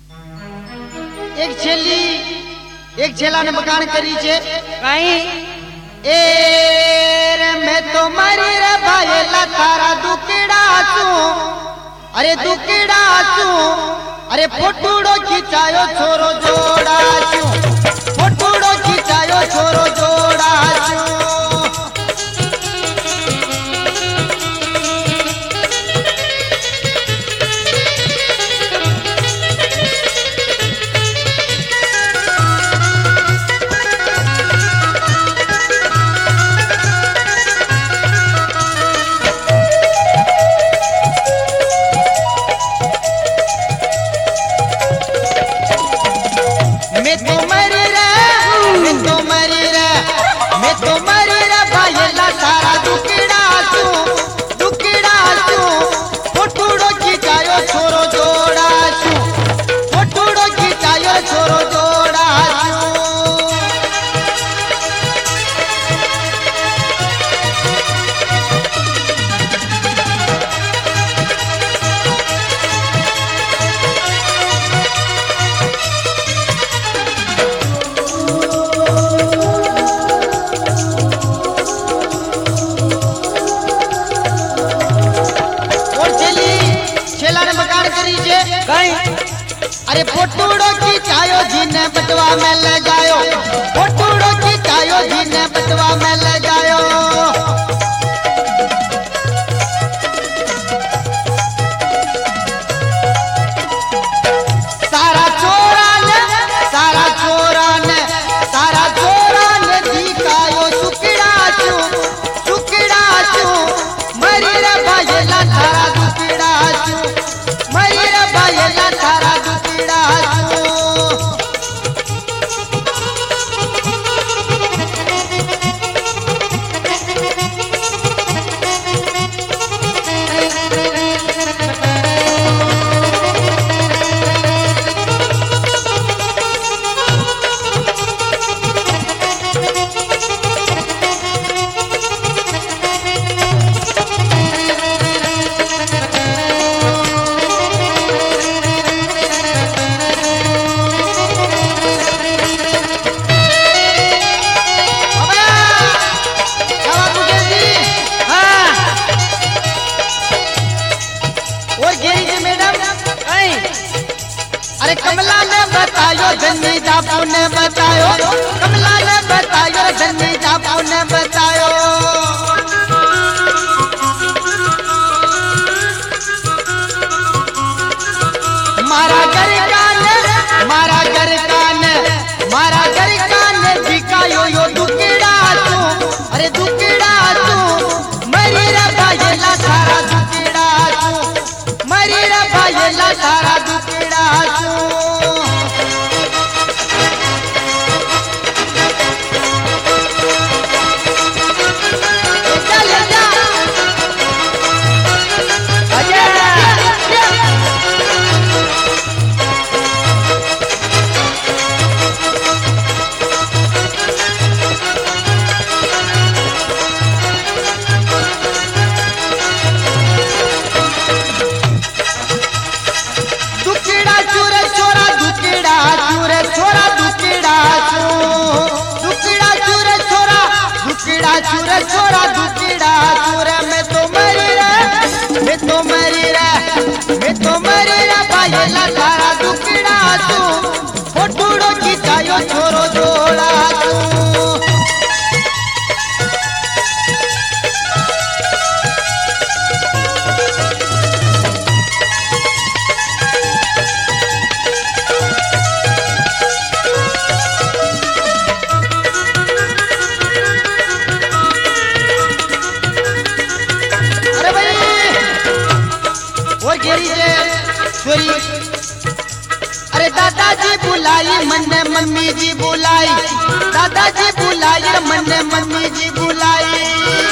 एक छेला ने मकान करी छे कहीं ए रे मैं तो मरी रे भाईला तारा दुकड़ा छू अरे दुकड़ा छू अरे फोटूड़ो खिंचायो छोरो जोड़ा छू फोटूड़ो खिंचायो छोरो जोड़ा छू मैं तो मरी रे भाईला तारा दुकड़ा छू फोटूड़ो खिंचायो छोरो जोड़ा छू फोटूड़ो खिंचायो छोरो जोड़ा छू कहीं अरे फोटूड़ो खिंचायो जिने बटवा में ले जायो फोटूड़ो खिंचायो जिने बटवा में ले जायो सारा चोरा ने दिखायो सुकड़ा छू मरी रे भाईला तारा दुकड़ा छू मरी रे भाईला तारा दुकड़ा छू अरे कमला ने बतायो धनी जापू ने बतायो कमला ने बतायो धनी जापू ने बतायो मारा घर कान दिखायो यो दुकड़ा छू अरे दुकड़ा छू मरी रे भाईला तारा दुकड़ा छू मरी रे भाईला तारा दुकड़ा छू छोरा दुकड़ा चूरे मैं तो मरी रे भाईला तारा दुकड़ा छू फोटूड़ो खिंचायो छोरो जोड़ा छू अरे दादाजी बुलाई मन्ने मम्मी जी बुलाई दादाजी बुलाई मन्ने मम्मी जी बुलाई